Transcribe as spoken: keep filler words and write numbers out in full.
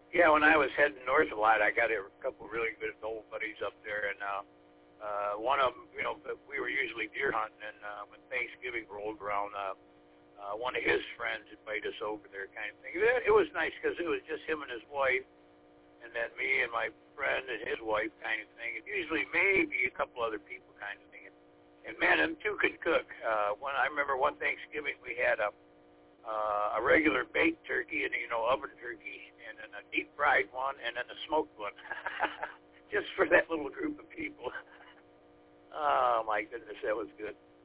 Yeah, when I was heading north a lot, I got a couple of really good old buddies up there, and uh, uh, one of them, you know, we were usually deer hunting, and uh, when Thanksgiving rolled around, uh, uh, one of his friends invited us over there, kind of thing. It, it was nice because it was just him and his wife, and then me and my friend and his wife, kind of thing. And usually maybe a couple other people, kind of thing. And, and man, them two could cook. Uh, when I remember one Thanksgiving, we had a uh, a regular baked turkey and you know oven turkey, and then a deep fried one, and then a smoked one, just for that little group of people. Oh my goodness, that was good.